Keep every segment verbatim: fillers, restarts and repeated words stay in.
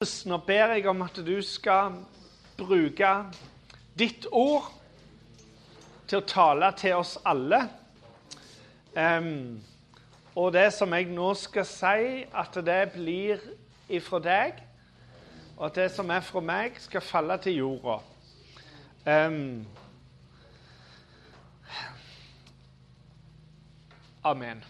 Nå ber jeg om at du skal bruke ditt ord til å tale til oss alle. Um, og det som jeg nå skal si, at det blir ifra deg, og at det som er fra meg skal falle til jorda. Um, amen.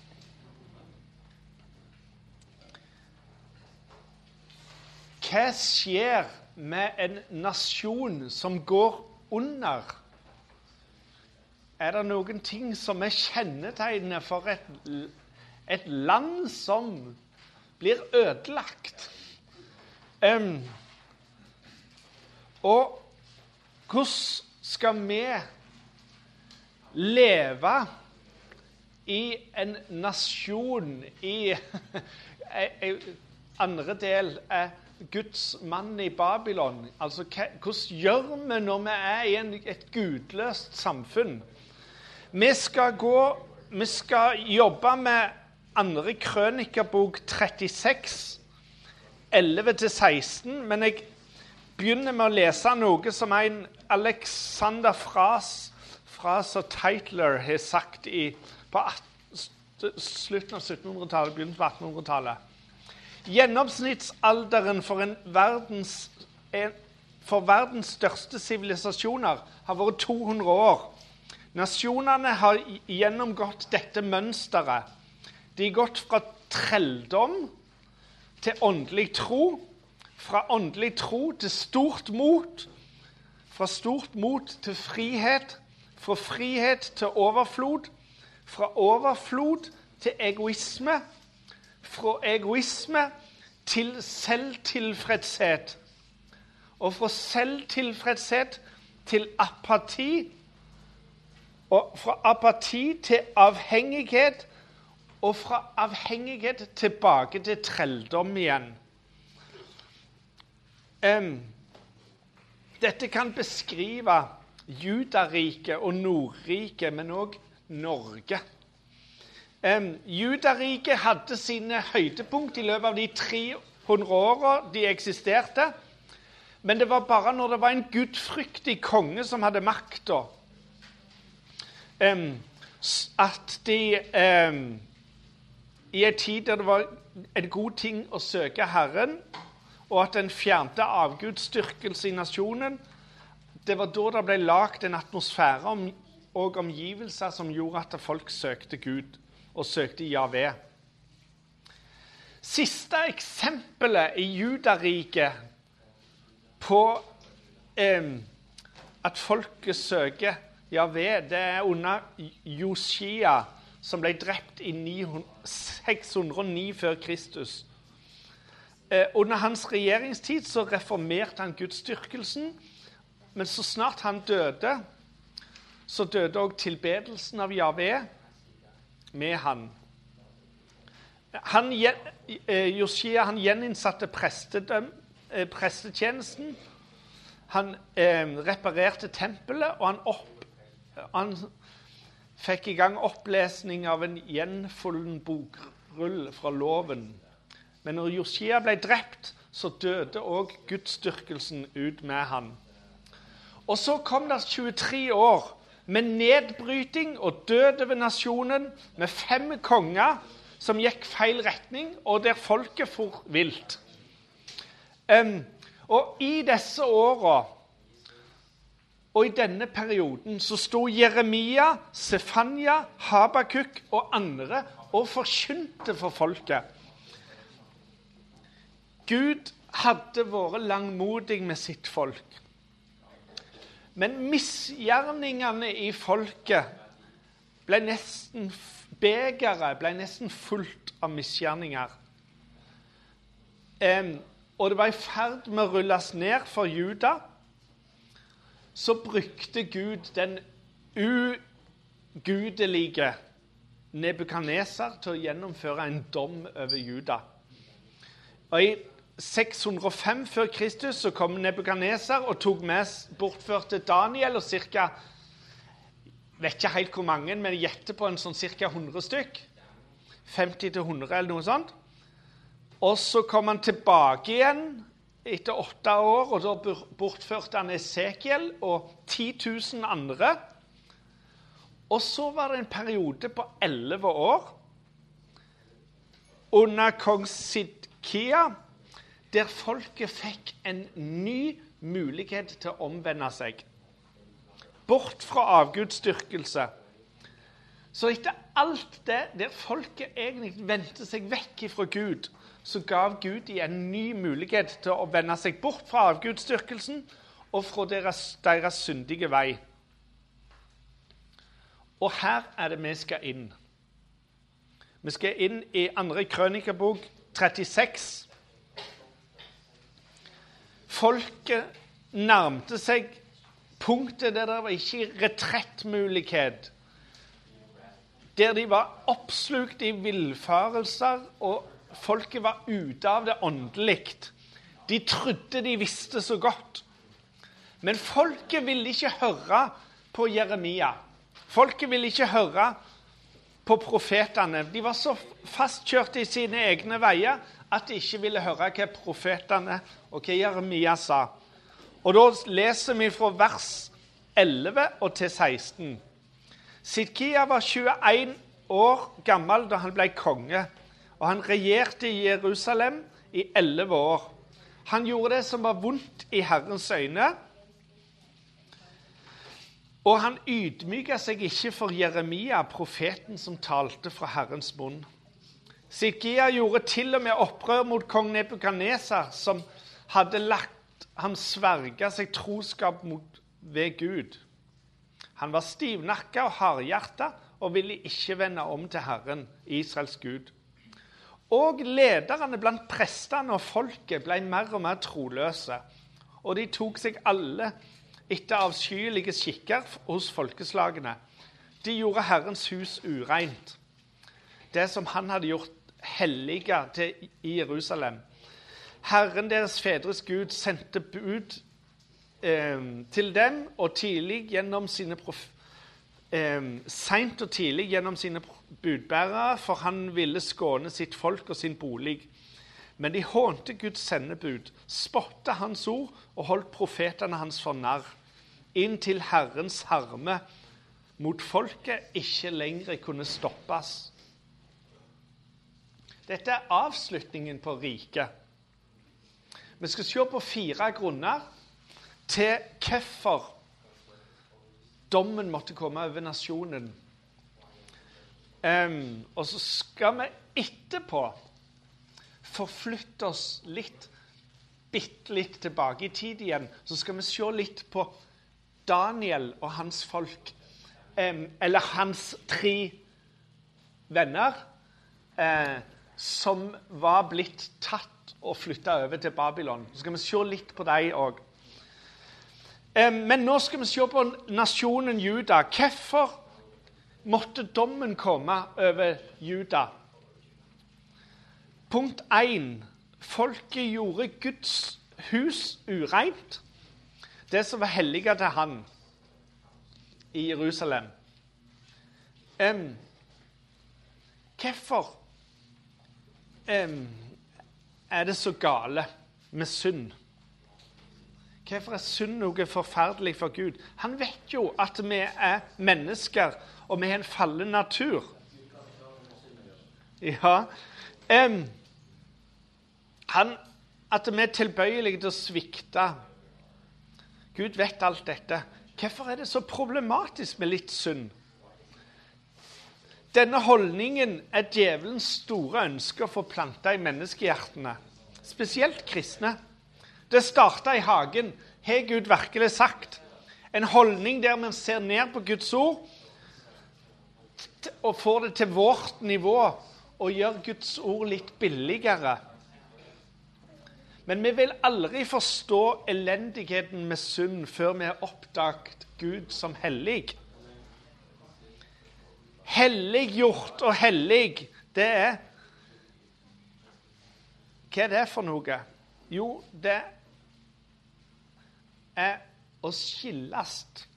Hva skjer med en nasjon som går under? Er det noen ting som er kjennetegnet for et, et land som blir ødelagt? Um, og hvordan skal vi leve i en nasjon i andre del er Guds mann i Babylon? Altså, hvordan gjør vi når vi er i en, et gudløst samfunn? Vi skal gå, vi skal jobbe med andre krønikerbok trettiseks, elleve til seksten, men jeg begynner med å lese noe som en Alexander Fras, Fras og Tytler har sagt i, på atten, slutten av syttenhundretallet, begynnelsen på attenhundretallet. Gjennomsnittsalderen for, en verdens, en, for verdens største sivilisasjoner har vært to hundre år. Nasjonene har gjennomgått dette mønsteret. De har gått fra trelldom til åndelig tro, fra åndelig tro til stort mot, fra stort mot til frihet, fra frihet til overflod, fra overflod til egoisme, fra egoisme til selvtilfredshet, og fra selvtilfredshet til apati, og fra apati til avhengighet, og fra avhengighet tilbake til trelldom igjen. Um, dette kan beskrive Judariket og Nordriket, men også Norge. Um, Judariket hadde sine høydepunkt i løpet av de tre hundre årene de eksisterte, men det var bare når det var en gudfryktig konge som hadde makta, um, at de um, i en tid der det var en god ting å søke Herren, og at den fjernte avgudsdyrkelse i nasjonen, det var da det ble lagt en atmosfære om, og omgivelser som gjorde at folk søkte Gud og søkte Jahve. Siste eksempelet i Judariket på eh, at folket søker Jahve, det er under Josia, som ble drept i seks hundre og ni før Kristus. Eh, under hans regjeringstid så reformerte han gudsdyrkelsen, men så snart han døde, så døde også tilbedelsen av Jahve med han. han Josia han gjeninnsatte prestedøm, eh, prestetjenesten. Han eh, reparerte tempelet, og han, opp, han fikk i gang opplesning av en gjenfunnen bokrull fra loven. Men når Josia ble drept, så døde også gudsdyrkelsen ut med han. Og så kom det tjuetre år med nedbryting og død over nasjonen, med fem konger som gikk feil retning, og der folket for vilt. Um, og i disse årene, og i denne perioden, så stod Jeremia, Sefania, Habakuk og andre og forkynte for folket. Gud hadde vært langmodig med sitt folk. Men misgjerningene i folket ble nesten, begeret ble nesten fullt av misgjerninger. Um, og det var i ferd med å rulles ned for Juda. Så brukte Gud den ugudelige Nebukadnesar til å gjennomføre en dom over Juda. Og i seks hundre og fem før Kristus så kom Nebukadnesar og tok med bortførte Daniel og cirka, vet ikke helt hvor mange, men gjetter på en sånn cirka hundre stykk, femti til hundre eller noe sånt. Og så kom han tilbake igjen etter åtte år, og da bortførte han Esekiel og ti tusen andre. Og så var det en periode på elleve år under kong Sidkia, der folket fikk en ny mulighet til å omvende seg. Bort fra avgudsdyrkelse. Så etter alt det, der folket egentlig vendte seg vekk fra Gud, så gav Gud i en ny mulighet til å vende seg bort fra avgudsdyrkelsen og fra deres, deres syndige vei. Og her er det vi skal inn. Vi skal inn i andre krønikebok trettiseks. Folket nærmte seg punktet der det var ikke retrettmulighet, der de var oppslukt i villfarelser, og folket var ute av det åndelikt. De trodde de visste så godt. Men folket ville ikke høre på Jeremia. Folket ville ikke høre på profetene. De var så fastkjørt i sine egne veier at de ikke ville høre hva profetene og hva Jeremia sa. Og da leser vi fra vers elleve og til seksten. Sidkia var tjueen år gammel da han ble konge, og han regjerte i Jerusalem i elleve år. Han gjorde det som var vondt i Herrens øyne, og han ydmyket seg ikke for Jeremia, profeten som talte fra Herrens munn. Sidkia gjorde til og med opprør mot kong Nebukadnesar, som hadde lagt ham sverge seg troskap mot ved Gud. Han var stivnakket og hardhjertet og ville ikke vende om til Herren, Israels Gud. Og lederne blant prestene og folket ble mer og mer troløse, og de tok seg alle etter avskyelige skikker hos folkeslagene. De gjorde Herrens hus ureint, det som han hadde gjort hellige til i Jerusalem. Herren deres fedres Gud sendte bud eh, til dem, og tidlig gjennom sine prof, eh, sent og tidlig gjennom sine budbærere, for han ville skåne sitt folk og sin bolig. Men de hånte Guds sendebud, spottet hans ord og holdt profetene hans for narr, inntil Herrens harme mot folket ikke lenger kunne stoppes. Dette er avslutningen på riket. Vi skal se på fire grunner til hvorfor dommen måtte komme over nasjonen. Um, og så skal vi etterpå forflytte oss litt, bitte litt tilbake i tid igjen. Så skal vi se litt på Daniel og hans folk, um, eller hans tre venner, uh, som var blitt tatt og flyttet over til Babylon. Så skal vi se litt på dem også. Um, men nå skal vi se på nasjonen Juda. Hvorfor måtte dommen komme over Juda? Punkt én. Folket gjorde Guds hus ureint. Det som var hellige til han i Jerusalem. Um, hvorfor um, er det så gale med synd? Hvorfor er synd noe forferdelig for Gud? Han vet jo at vi er mennesker, og vi har en fallen natur. Ja. Um, han, at vi er tilbøyelige til å svikte. Gud vet alt dette. Hvorfor er det så problematisk med litt synd? Denne holdningen er djevelens store ønske å få planta i menneskehjertene, spesielt kristne. Det startet i hagen, har Gud virkelig sagt. En holdning der man ser ned på Guds ord og får det til vårt nivå og gjør Guds ord litt billigere. Men vi vil aldri forstå elendigheten med synd før vi har oppdaget Gud som hellig. Helliggjort og hellig, det er... Hva er det for noe? Jo, det er å skilles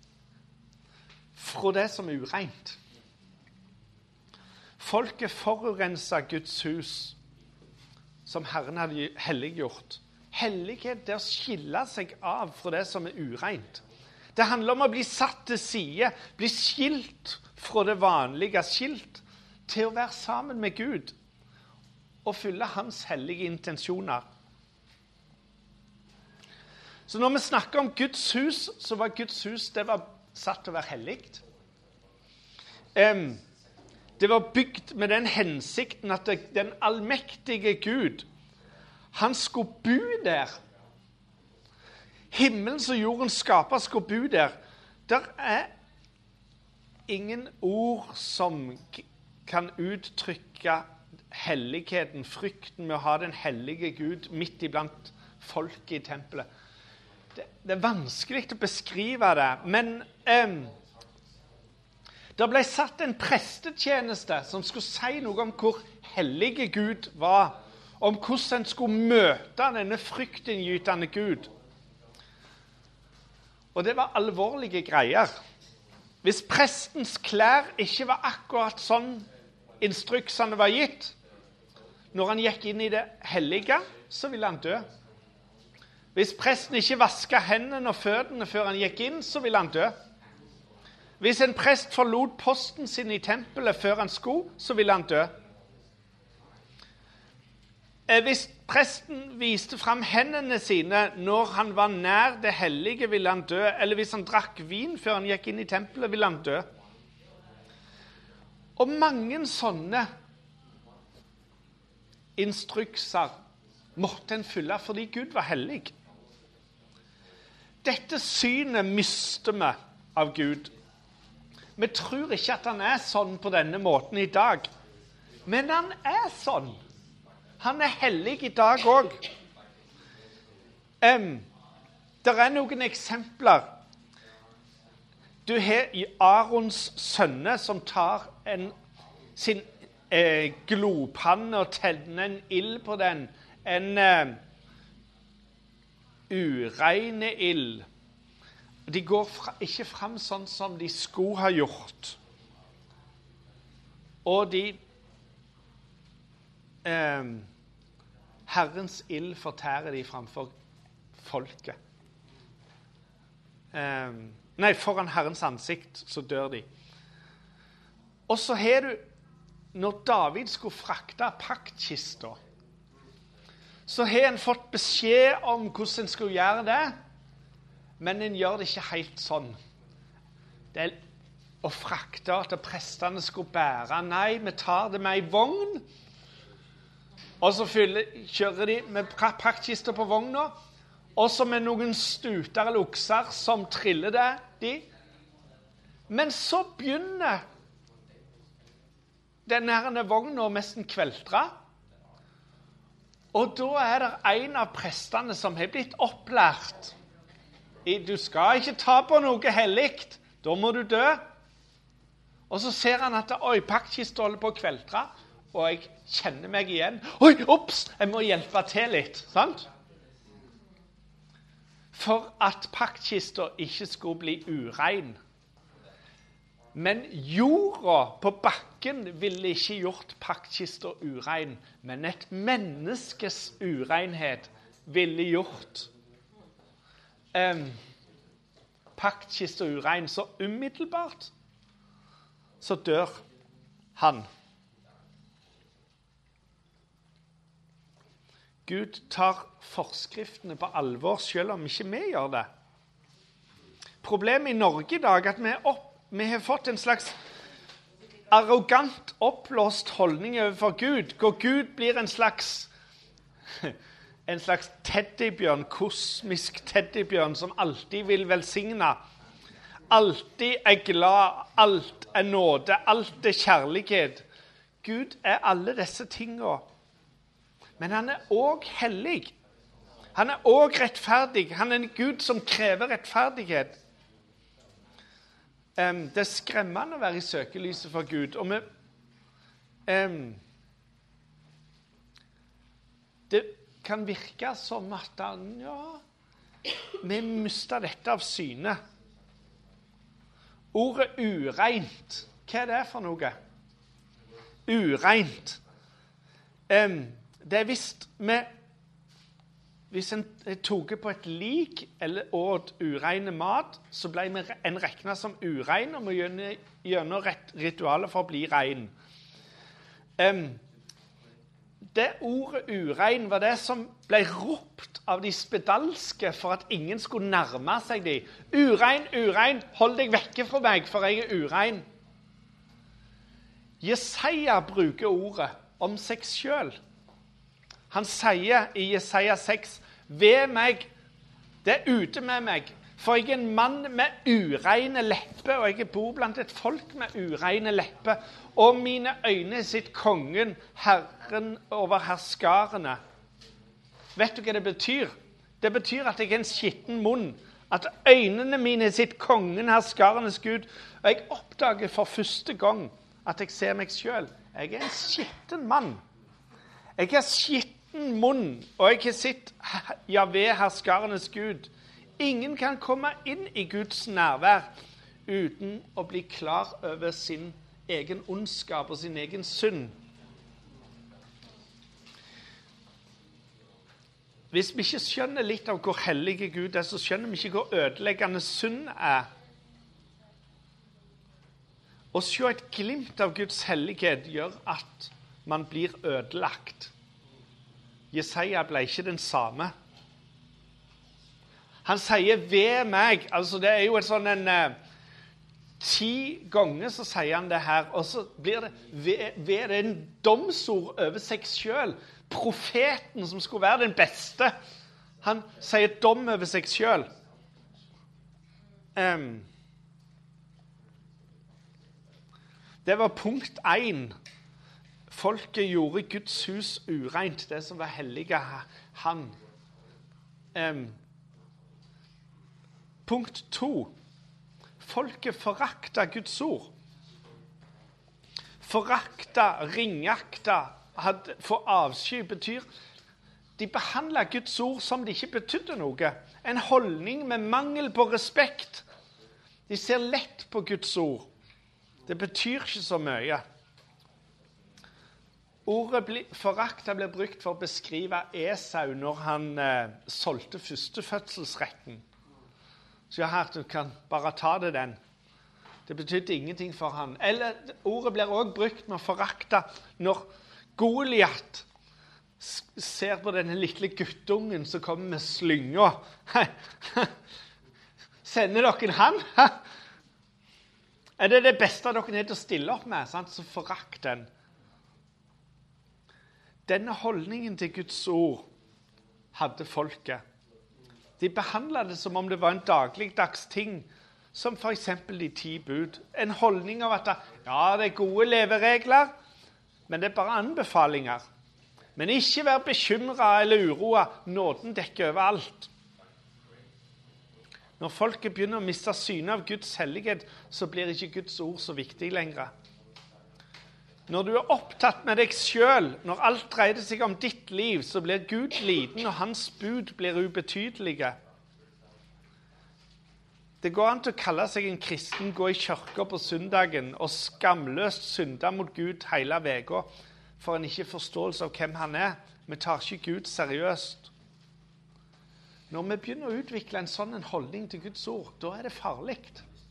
fra det som er ureint. Folket forurenset Guds hus, som Herren hadde helliggjort. Hellighet det er å skille seg av fra det som er ureint. Det handler om å bli satt til side, bli skilt fra det vanlige, skilt til å være sammen med Gud og fylle hans hellige intensjoner. Så når vi snakker om Guds hus, så var Guds hus det var satt til å være helligt. Um, det var bygd med den hensikten at det, den allmektige Gud, han skulle bo der. Himmelen og jorden skaper skulle bo der. Der er ingen ord som kan uttrykke helligheten, frykten med å ha den hellige Gud midt iblant folket i tempelet. Det, det er vanskelig å beskrive det, men eh, det ble satt en prestetjeneste som skulle si noe om hvor hellige Gud var, om hvordan en skulle møte denne fryktinngytende Gud. Og det var alvorlige greier. Hvis prestens klær ikke var akkurat sånn instruksene var gitt, når han gikk inn i det hellige, så ville han dø. Hvis presten ikke vasket hendene og føttene før han gikk inn, så ville han dø. Hvis en prest forlot posten sin i tempelet før han skulle, så ville han dø. Hvis presten viste frem hendene sine når han var nær det hellige, ville han dø. Eller hvis han drakk vin før han gikk inn i tempelet, ville han dø. Og mange sånne instrukser måtte en fylle fordi Gud var hellig. Dette synet mister vi av Gud. Vi tror ikke at han er sånn på denne måten i dag. Men han er sånn. Han er hellig i dag også. Um, det er noen eksempler. Du har Arons sønner som tar en, sin eh, glopanne og tenner en ild på den. En eh, ureine ild. De går fra, ikke frem sånn som de skulle ha gjort. Og de eh, Herrens ild fortærer de framfor folket. Eh, nei, foran Herrens ansikt så dør de. Og så har du, når David skulle frakte paktkista, så har en fått beskjed om hvordan en skulle gjøre det, men en gjør det ikke helt sånn. Det er å frakte at prestene skulle bære. Nei, vi tar det med ei vogn, og så fyller, kjører de med paktkista på vogna, og så med noen stuter eller okser som triller det de. Men så begynner denne vogna nesten kveltre, og da er det en av prestene som har blitt opplært. Du skal ikke ta på noe helligt, da må du dø. Og så ser han at oi, paktkista holder på å kveltre, og jeg kjenner meg igjen. Oi, opps, jeg må hjelpe til litt, sant? For at paktkista ikke skulle bli urein. Men jorda på bakken ville ikke gjort paktkista urein, men et menneskes urenhet ville gjort um, paktkista urein. Så umiddelbart så dør han. Gud tar forskriftene på alvor, selv om ikke vi gjør det. Problemet i Norge i dag er at vi, opp, vi har fått en slags arrogant, oppblåst holdning overfor Gud, hvor Gud blir en slags, en slags teddybjørn, kosmisk teddybjørn, som alltid vil velsigne. Alltid er glad, alt er nåde, alt er kjærlighet. Gud er alle disse tingene. Men han er også hellig. Han er også rettferdig. Han er en Gud som krever rettferdighet. Um, det er skremmende å være i søkelyset for Gud. Og vi, um, det kan virke som at han, ja, vi mister dette av syne. Ordet ureint, hva er det for noe? Ureint. Um, det er visst med hvis en tok på et lik eller åt ureine mat, så ble en regnet som urein og må gjennom ritualet for å bli rein. Um, det ordet urein var det som ble ropt av de spedalske for at ingen skulle nærme seg de. Urein, urein, hold deg vekke fra meg, for jeg er urein. Jesaja bruker ordet om seg selv. Han sier i Jesaja seks, ved meg, det er ute med meg, for jeg er en mann med ureine lepper, og jeg bor blant et folk med ureine lepper, og mine øyne sitt kongen, Herren over herskarene. Vet du hva det betyr? Det betyr at jeg er en skitten munn, at øynene mine sitt kongen, herskarenes Gud, og jeg oppdager for første gang at jeg ser meg selv. Jeg er en skitten mann. Jeg er skitten munn, og jeg har sett Jahve, herskarenes Gud. Ingen kan komme inn i Guds nærvær uten å bli klar over sin egen ondskap og sin egen synd. Hvis vi ikke skjønner litt av hvor hellige Gud er, så skjønner vi ikke hvor ødeleggende synd er. Å se et glimt av Guds hellighet gjør at man blir ødelagt. Jesaja ble ikke den samme. Han sier ved meg, altså det er jo et sånn en eh, ti ganger så sier han det her, og så blir det ved, ved en domsord over seg selv. Profeten som skulle være den beste, han sier dom over seg selv. Um, det var punkt én. Folket gjorde Guds hus ureint, det som var hellige han. Um, punkt to. Folket forakta Guds ord. Forakta, ringakta, hadde, for avsky betyr de behandlet Guds ord som det ikke betydde noe. En holdning med mangel på respekt. De ser lett på Guds ord. Det betyr ikke så mye. Ordet forakta ble brukt for å beskrive Esau når han eh, solgte førstefødselsretten. Så jeg har hørt, du kan bare ta det den. Det betydde ingenting for han. Eller ordet blir også brukt med å forakta når Goliat ser på denne lille guttungen som kommer med slynga. Sender dere han? Er det det beste dere er til å stille opp med? Sant? Så forakt den. Denne holdningen til Guds ord hadde folket. De behandlet det som om det var en dagligdags ting, som for eksempel de ti bud. En holdning av at ja, det er gode leveregler, men det er bare anbefalinger. Men ikke vær bekymret eller uroet, nåden dekker over alt. Når folket begynner å miste synet av Guds hellighet, så blir ikke Guds ord så viktig lenger. Når du er opptatt med deg selv, når alt dreier seg om ditt liv, så blir Gud liten, og hans bud blir ubetydelige. Det går an til å kalle seg en kristen, gå i kirka på søndagen og skamløst synde mot Gud hele veka, for en ikke forståelse av hvem han er. Vi tar ikke Gud seriøst. Når vi begynner å utvikle en sånn en holdning til Guds ord, da er det farlig.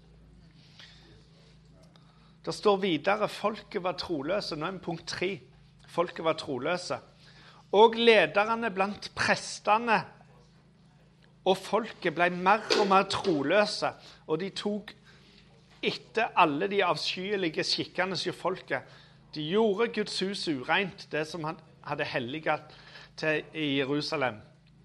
Det står videre, folket var troløse. Nå er vi punkt tre. Folket var troløse. Og lederne blant prestene og folket ble mer og mer troløse, og de tok etter alle de avskyelige skikkene til folket. De gjorde Guds hus ureint, det som han hadde helliget til i Jerusalem.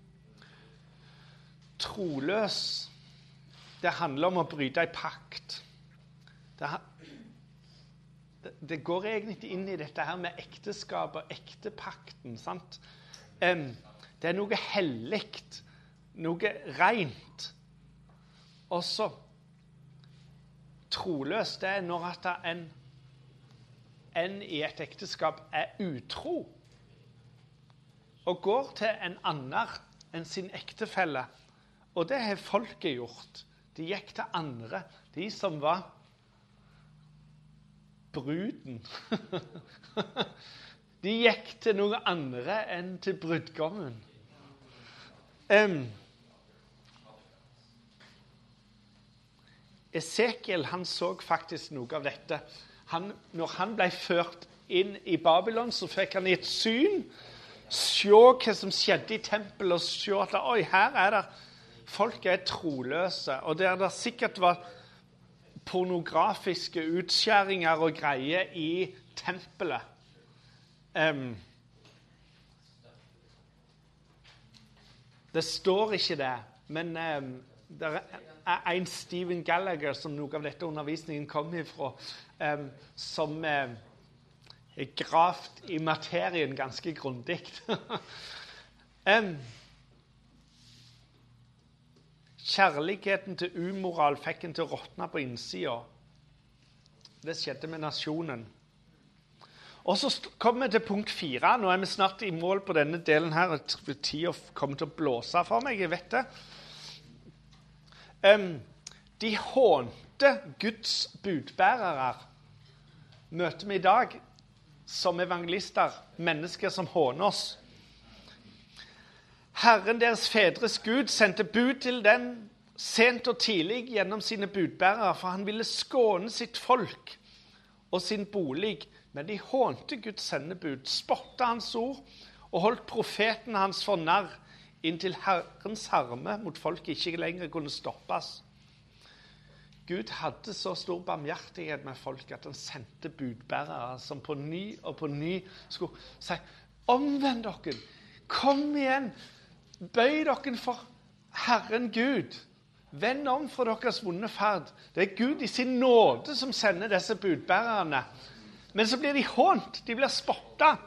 Troløs, det handler om å bryte en pakt. Det Det går egentlig inn i dette her med ekteskap og ektepakten, sant? Det er noe helligt, noe rent. Og så troløs, det er når at en, en i et ekteskap er utro og går til en annen enn sin ektefelle. Og det har folket gjort. De gikk til andre, de som var bruden. De gikk til noe andre enn til brudgommen. Um, Esekiel, han så faktisk noe av dette. Han, når han ble ført inn i Babylon, så fikk han i et syn se hva som skjedde i tempelet, og se at oi, her er det folk er troløse, og der det sikkert var pornografiske utskjæringer og greier i tempelet. Um, det står ikke det, men um, det er en Stephen Gallagher som noe av dette undervisningen kom ifra, um, som um, er gravt i materien ganske grundigt. um, kjærligheten til umoral fikk en til å råtne på innsiden. Det skjedde med nasjonen. Og så kommer vi til punkt fire. Nå er vi snart i mål på denne delen her. Tiden kommer til å blåse for meg, jeg vet det. Um, de hånte Guds budbærere møter vi i dag som evangelister, mennesker som håner oss. Herren deres fedres Gud sendte bud til dem sent og tidlig gjennom sine budbærere, for han ville skåne sitt folk og sin bolig. Men de hånte Guds sendebud, spottet hans ord og holdt profeten hans for narr, inntil Herrens harme mot folk ikke lenger kunne stoppes. Gud hadde så stor barmhjertighet med folk at han sendte budbærere som på ny og på ny skulle si, omvend dere, kom igjen, bøy dere for Herren Gud, vend om for deres vonde ferd. Det er Gud i sin nåde som sender disse budbærerne. Men så blir de hånt, de blir spottet.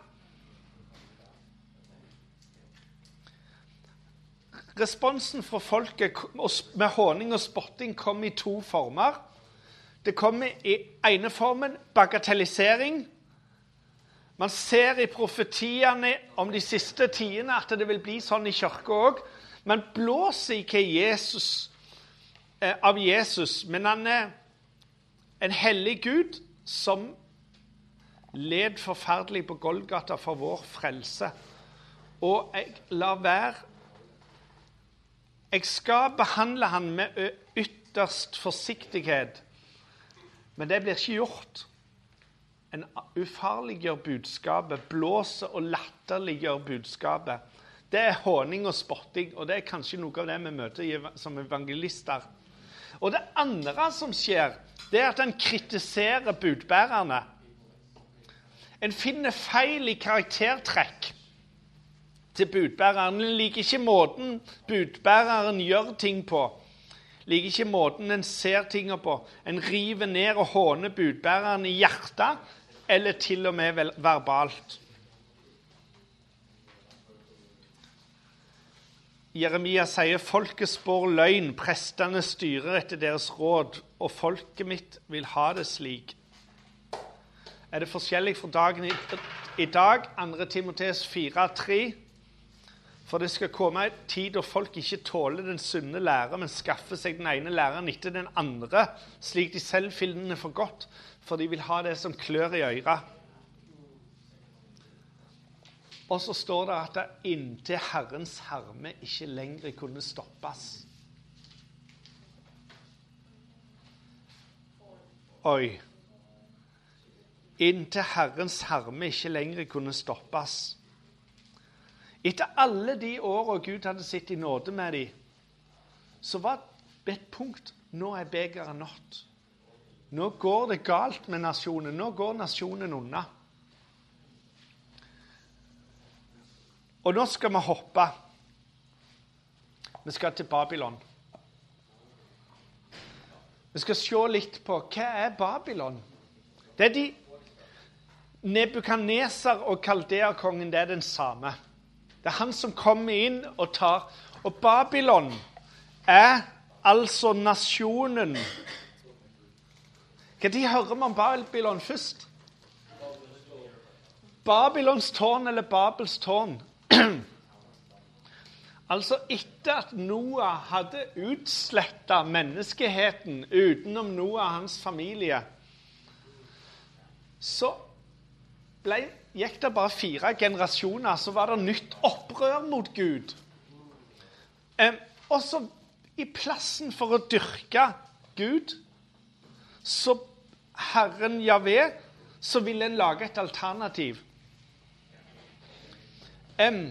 Responsen fra folket med håning og spotting kom i to former. Det kom i ene formen, bagatellisering. Man ser i profetiene om de siste tidene at det vil bli sånn i kirken også. Man blåser ikke Jesus, eh, av Jesus, men han er en hellig Gud som led forferdelig på Golgata for vår frelse. Og jeg lar være Jeg skal behandle han med ytterst forsiktighet, men det blir ikke gjort. En ufarliggjør budskapet, blåser og latterliggjør budskapet. Det er håning og spotting, og det er kanskje noe av det vi møter som evangelister. Og det andre som skjer, det er at en kritiserer budbærerne. En finner feil i karaktertrekk til budbæreren. En liker ikke måten budbæreren gjør ting på. Liker ikke måten en ser ting på. En river ned og håner budbæreren i hjertet, eller til og med verbalt. Jeremia sier, folket spår løgn, prestene styrer etter deres råd, og folket mitt vil ha det slik. Er det forskjellig fra dagen i, i dag? andre Timoteus fire tre. For det skal komme en tid da folk ikke tåler den sunne lære, men skaffer seg den ene læreren etter den andre, slik de selv finner det for godt, for de vil ha det som klør i øret. Og så står det at det inntil Herrens harme ikke lenger kunne stoppes. Oi. Inntil Herrens harme ikke lenger kunne stoppes. Etter alle de årene Gud hadde sitt i nåde med dem, så var det et punkt, nå er begeret nådd. Nå går det galt med nasjonen, nå går nasjonen unna. Og nå skal vi hoppe. Vi skal til Babylon. Vi skal se litt på, hva er Babylon? Det er de, Nebukadnesar og Kaldea-kongen, det er den samme. Det er han som kommer inn og tar. Og Babylon er altså nasjonen. Hva de hører vi om Babylon først? Babylons tårn eller Babels tårn. Altså etter at Noah hadde utslettet menneskeheten utenom Noah og hans familie, så ble, gikk det bare fire generasjoner, så var det nytt opprør mot Gud. Um, og så i plassen for å dyrke Gud, så Herren Javé, så ville en lage et alternativ. Um,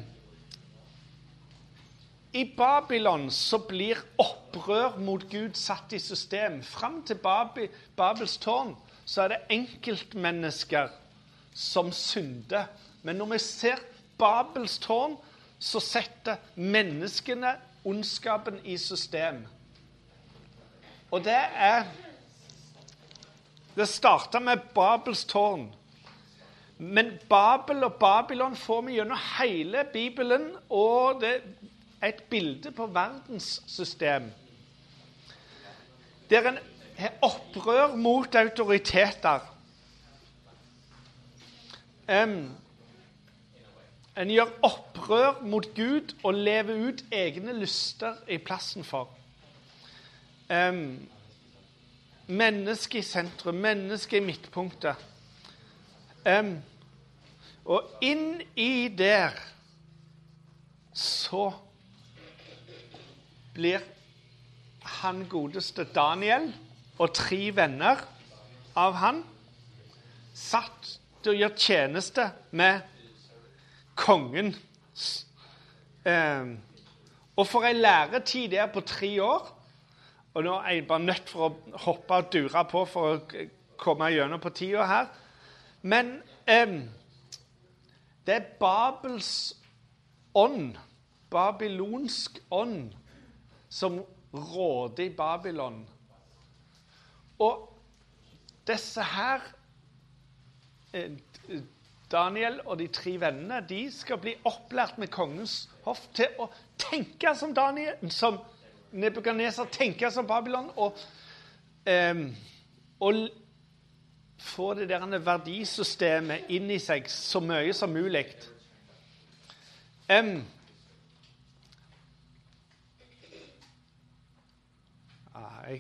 I Babylon så blir opprør mot Gud satt i system. Frem til Babi, Babels tårn så er det enkeltmennesker som synder. Men når vi ser Babels tårn, så setter menneskene ondskapen i system. Og det er Det startet med Babels tårn. Men Babel og Babylon får vi gjennom hele Bibelen, og det er et bilde på verdenssystem. Det er en opprør mot autoriteter. Um, en gjør opprør mot Gud og lever ut egne lyster i plassen for. Um, menneske i sentrum, menneske i midtpunktet. Um, og inn i der så blir han godeste Daniel og tre venner av han satt til å gjøre tjeneste med kongen. Um, og for en læretid der på tre år, og nå er jeg bare nødt for å hoppe og dure på for å komme gjennom på tida her, men um, det er Babels ånd, babylonsk ånd, som råder i Babylon. Og disse her, Daniel og de tre vennene, de skal bli opplært med kongens hoff til å tenke som Daniel, som Nebukadnesar, tenke som Babylon, og, um, og få det der verdisystemet inn i seg så mye som mulig. Um, jeg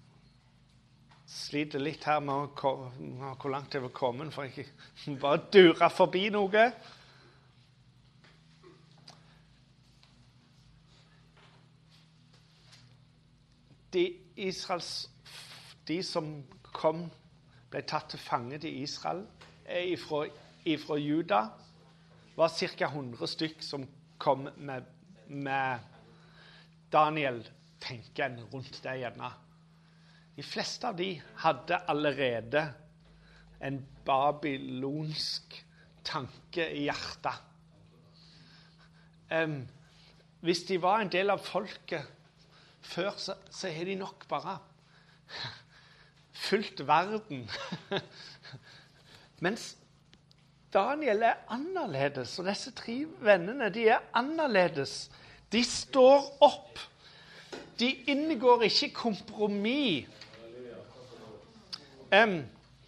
sliter litt her med hvor langt jeg var kommet, for jeg bare dure forbi noe. De, Israels, de som kom, ble tatt til fange til Israel ifra, ifra Juda, var cirka hundre stykk som kom med, med Daniel, tenker en rundt det gjerne. De fleste av de hadde allerede en babylonsk tanke i hjertet. Um, hvis de var en del av folket før, så, så har de nok bare fulgt verden. Mens Daniel er annerledes, og disse tre vennene, de er annerledes. De står opp. De inngår ikke kompromiss. Um,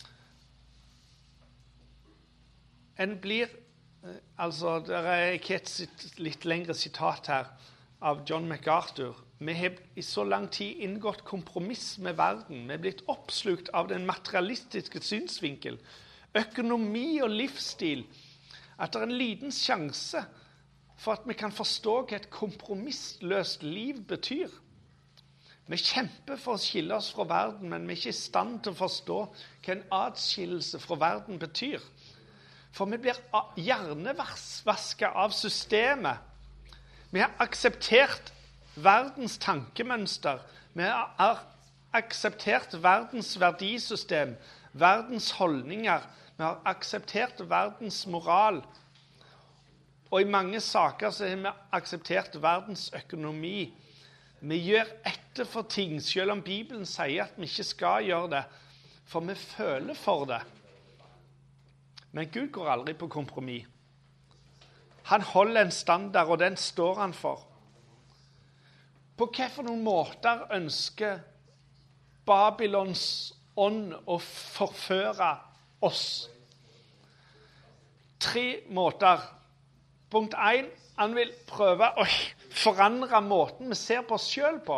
en blir, altså, det er ikke et litt lengre sitat her av John MacArthur. Vi har i så lang tid inngått kompromiss med verden. Vi er blitt oppslukt av den materialistiske synsvinkel, økonomi og livsstil, at det er en liten sjanse for at vi kan forstå hva et kompromissløst liv betyr. Vi kjemper for å skille oss fra verden, men vi er ikke i stand til å forstå hva en atskillelse fra verden betyr. For vi blir hjernevasket av systemet. Vi har akseptert verdens tankemønster. Vi har akseptert verdens verdisystem, verdens holdninger. Vi har akseptert verdens moral. Og i mange saker så har vi akseptert verdens økonomi. Vi gjør etter for ting, selv om Bibelen sier at vi ikke skal gjøre det, for vi føler for det. Men Gud går aldri på kompromiss. Han holder en standard, og den står han for. På hva for noen måter ønsker Babylons ånd å forføre oss? Tre måter. Punkt én, han vil prøve å forandre måten vi ser på oss selv på.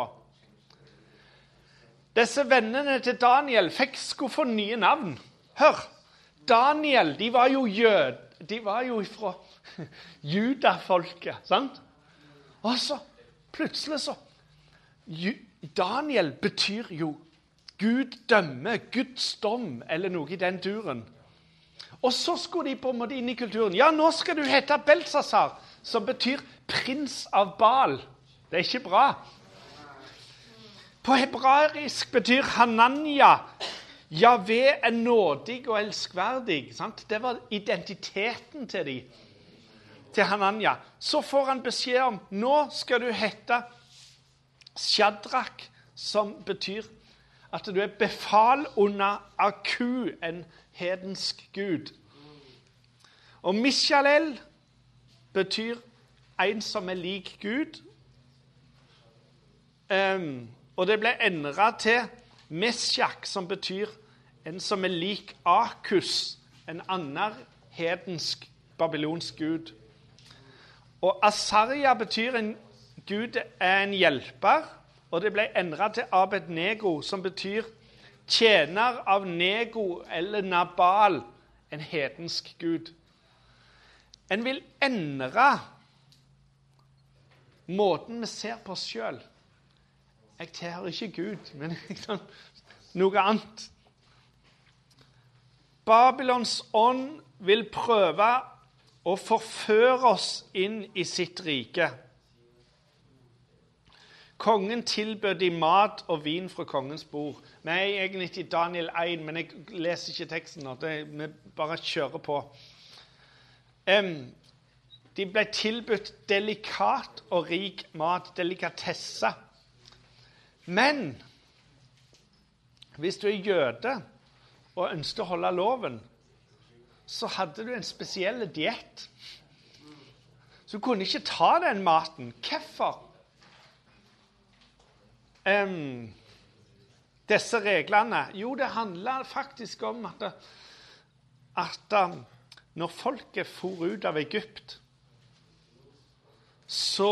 Disse vennene til Daniel fikk skulle få nye navn. Hør, Daniel, de var jo jød, de var jo fra judafolket, sant? Og så, plutselig så, Daniel betyr jo Gud dømme, Guds dom, eller noe i den duren. Og så skulle de på en måte inn i kulturen. Ja, nå skal du hete Belsassar, som betyr prins av Baal. Det er ikke bra. På hebraisk betyr Hanania, Javé er nådig og elskverdig. Sant? Det var identiteten til de, til Hanania. Så får han beskjed om, nå skal du hete Shadrach, som betyr at du er befal under Aku, en hedensk gud. Og Mishalel betyr en som er lik Gud. Um, og det ble endret til Meshach, som betyr en som er lik Akus, en annen hedensk babylonsk gud. Og Asaria betyr en Gud er en hjelper, og det ble endret til Abednego, som betyr tjener av Nego eller Nabal, en hedensk gud. En vil endre måten vi ser på oss selv. Jeg tilhører ikke Gud, men noe annet. Babylons ånd vil prøve å forføre oss inn i sitt rike. Kongen tilbød de mat og vin fra kongens bord. Vi er egentlig i Daniel én, men jeg leser ikke teksten nå. Det, vi bare kjører på. Um, de ble tilbudt delikat og rik mat, delikatesse. Men hvis du er jøde og ønsker å holde loven, så hadde du en spesiell diett. Så du kunne ikke ta den maten. Hvorfor? Um, disse reglene, jo, det handler faktisk om at, at når folket for ut av Egypt, så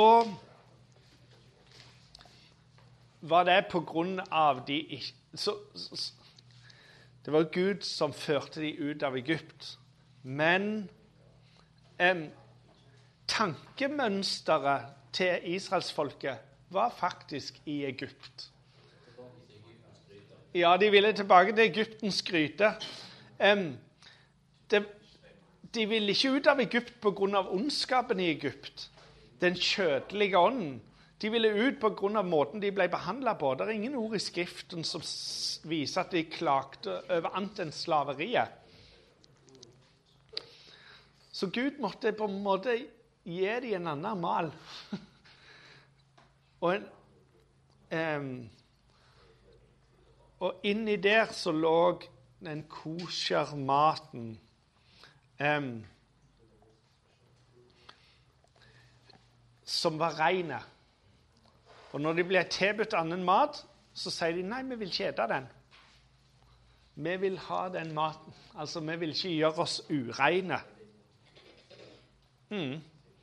var det på grunn av de så, så, det var Gud som førte de ut av Egypt. Men um, tankemønsteret til Israelsfolket var faktisk i Egypt. Ja, de ville tilbake til Egypten skryte. Um, de, de ville ikke ut av Egypt på grunn av ondskapen i Egypt, den kjødelige ånden. De ville ut på grunn av måten de ble behandlet på. Det er ingen ord i skriften som viser at de klagde over annet enn slaveriet. Så Gud måtte på en måte gi dem en annen mal. Og, en, um, og inni der så lå den kosher-maten. Um, som var rene. Og når de ble tilbudt annen mat, så sier de, nei, vi vil ikke ete den. Vi vil ha den maten. Altså, vi vil ikke gjøre oss ureine. Mm.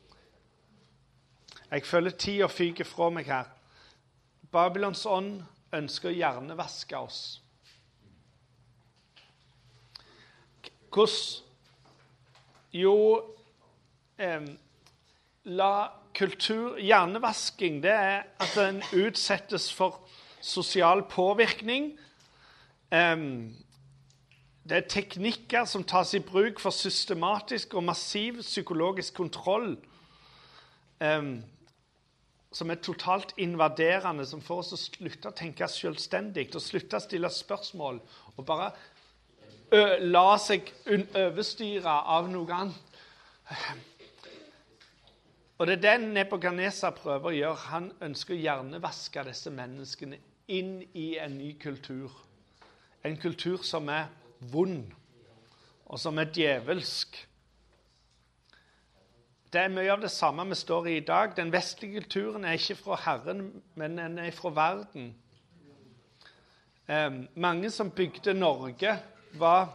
Jeg føler tida fyker fra meg her. Babylons ånd ønsker å hjernevaske oss. Hvordan? Jo, eh, la kultur, hjernevasking, det er at en utsettes for sosial påvirkning. Eh, det er teknikker som tas i bruk for systematisk og massiv psykologisk kontroll. Eh, som er totalt invaderende, som får oss å slutte å tenke selvstendig, og slutte å stille spørsmål, og bare ø, la seg overstyre av noe annet. Og det er det Nebukadnesar prøver å gjøre. Han ønsker å hjernevaske disse menneskene inn i en ny kultur. En kultur som er vond, og som er djevelsk. Det er mye av det samme vi står i i dag. Den vestlige kulturen er ikke fra Herren, men den er fra verden. Eh, mange som bygde Norge var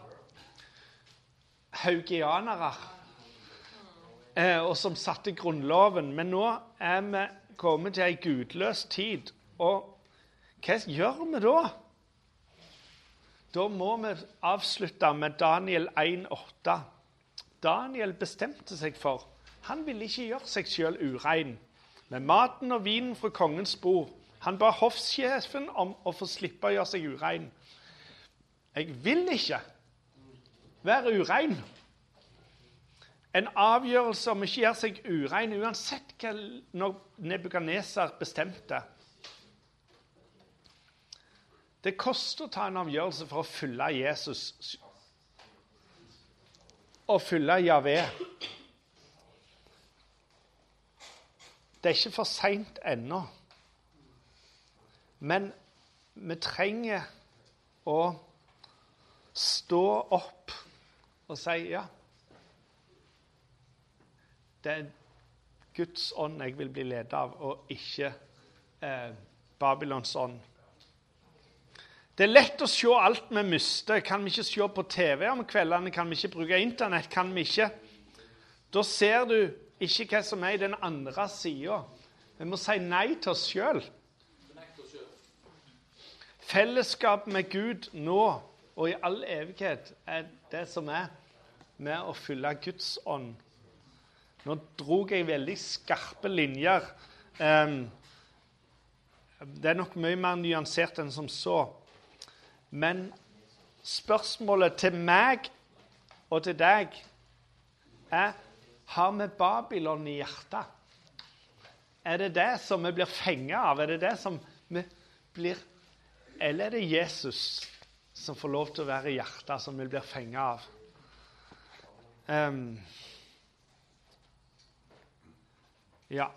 haugianere, eh, og som satte grunnloven. Men nå er vi kommet til en gudløs tid. Og hva gjør vi da? Da må vi avslutte med Daniel en åtte. Daniel bestemte seg for, han ville ikke gjøre seg selv urein, med maten og vinen fra kongens bord. Han ba hoffsjefen om å få slippe å gjøre seg urein. Jeg vil ikke være urein. En avgjørelse om ikke gjøre seg urein, uansett hva Nebukadnesar bestemte. Det koster å ta en avgjørelse for å følge Jesus og følge Javé. Det er ikke for sent ennå. Men vi trenger å stå opp og si ja. Det er Guds ånd jeg vil bli ledet av, og ikke eh, Babylons ånd. Det er lett å se alt vi mister. Kan vi ikke se på T V om kveldene? Kan vi ikke bruke internett? Kan vi ikke? Da ser du ikke hva som er i den andre siden. Vi må si nei til oss selv. Fellesskap med Gud nå og i all evighet er det som er med å fylle Guds ånd. Nå drog jeg veldig skarpe linjer. Det er nok mye mer nyansert enn som så. Men spørsmålet til meg og til deg er, har vi Babylon i hjertet? Er det det som vi blir fenget av? Er det det som vi blir... Eller er det Jesus som får lov til å være i hjertet, som vi blir fenget av? Um, ja.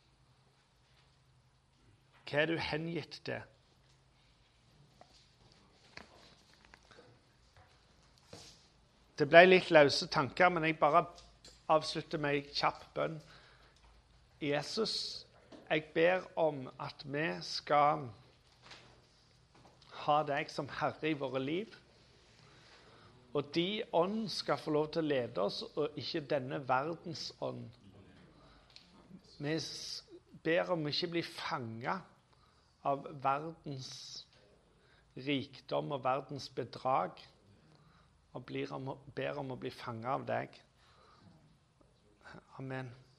Hva er du hengitt til? Det ble litt løse tanker, men jeg bare avslutter med en kjapp bønn. Jesus, jeg ber om at vi skal ha deg som Herre i våre liv, og de ånd skal få lov til å lede oss, og ikke denne verdens ånd. Vi ber om ikke bli fanget av verdens rikdom og verdens bedrag, og ber om å bli fanget av deg. Amen.